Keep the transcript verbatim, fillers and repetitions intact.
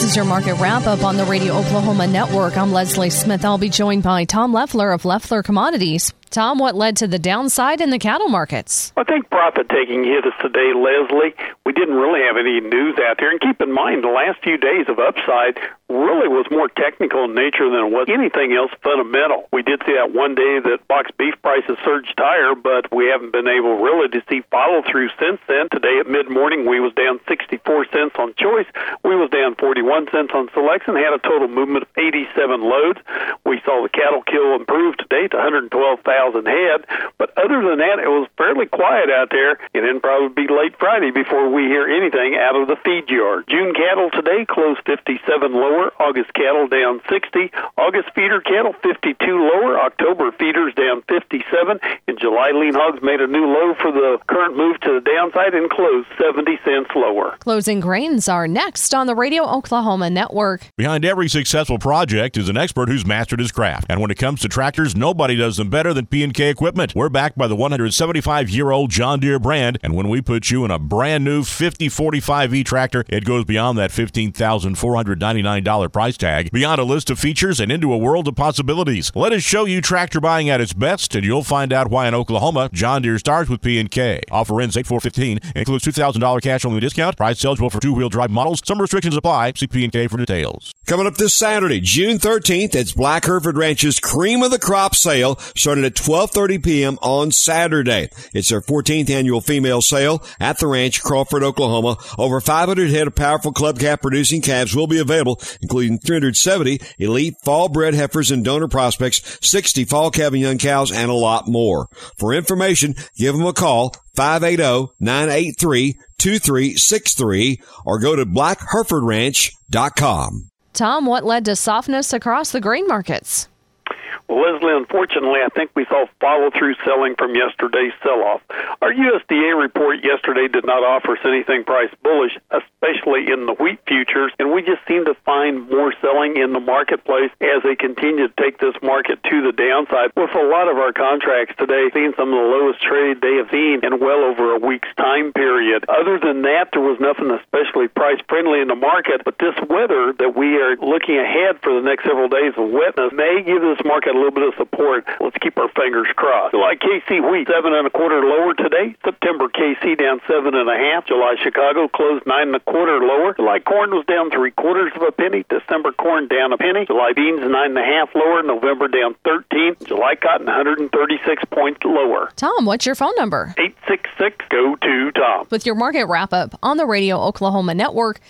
is your market wrap-up on the Radio Oklahoma Network. I'm Leslie Smith. I'll be joined by Tom Leffler of Leffler Commodities. Tom, what led to the downside in the cattle markets? I think profit-taking hit us today, Leslie. We didn't really have any news out there. And keep in mind, the last few days of upside really was more technical in nature than it was anything else fundamental. We did see that one day that box beef prices surged higher, but we haven't been able really to see follow-through since then. Today at mid-morning, we was down sixty-four cents on choice. We was down forty-one cents on selects and had a total movement of eighty-seven loads. We saw the cattle kill improve today to one hundred twelve thousand head, but other than that, it was fairly quiet out there, and it'll probably be late Friday before we hear anything out of the feed yard. June cattle today closed fifty-seven lower. August cattle down sixty. August feeder cattle fifty-two lower. October feeders down fifty-seven. In July, lean hogs made a new low for the current move to the downside and closed seventy cents lower. Closing grains are next on the Radio Oklahoma Network. Behind every successful project is an expert who's mastered his craft. And when it comes to tractors, nobody does them better than P and K Equipment. We're backed by the one hundred seventy-five-year-old John Deere brand, and when we put you in a brand new fifty forty-five E tractor, it goes beyond that fifteen thousand four hundred ninety-nine dollars price tag, beyond a list of features and into a world of possibilities. Let us show you tractor buying at its best, and you'll find out why in Oklahoma, John Deere starts with P and K. Offer ends eight four fifteen, includes two thousand dollars cash only discount. Price eligible for two-wheel drive models. Some restrictions apply. See P and K for details. Coming up this Saturday, June thirteenth, it's Black Hereford Ranch's Cream of the Crop sale, starting at twelve thirty p.m. on Saturday. It's their fourteenth annual female sale at the ranch, Crawford, Oklahoma. Over five hundred head of powerful club calf producing calves will be available, including three hundred seventy elite fall bred heifers and donor prospects, sixty fall calving young cows, and a lot more. For information, give them a call, five eight zero, nine eight three, two three six three, or go to black hereford ranch dot com. Tom, what led to softness across the grain markets? Well, Leslie, unfortunately, I think we saw follow-through selling from yesterday's sell-off. Our U S D A report yesterday did not offer us anything price bullish, especially in the wheat futures, and we just seem to find more selling in the marketplace as they continue to take this market to the downside. With a lot of our contracts today seeing some of the lowest trade they have seen in well over a week's time period. Other than that, there was nothing especially price-friendly in the market, but this weather that we are looking ahead for the next several days of wetness may give this market a little bit of support. Let's keep our fingers crossed. July K C wheat, seven and a quarter lower today. September K C down seven and a half. July Chicago closed nine and a quarter lower. July corn was down three quarters of a penny. December corn down a penny. July beans nine and a half lower. November down thirteen. July cotton one hundred thirty-six points lower. Tom, what's your phone number? eight six six, go to Tom. With your market wrap up on the Radio Oklahoma Network,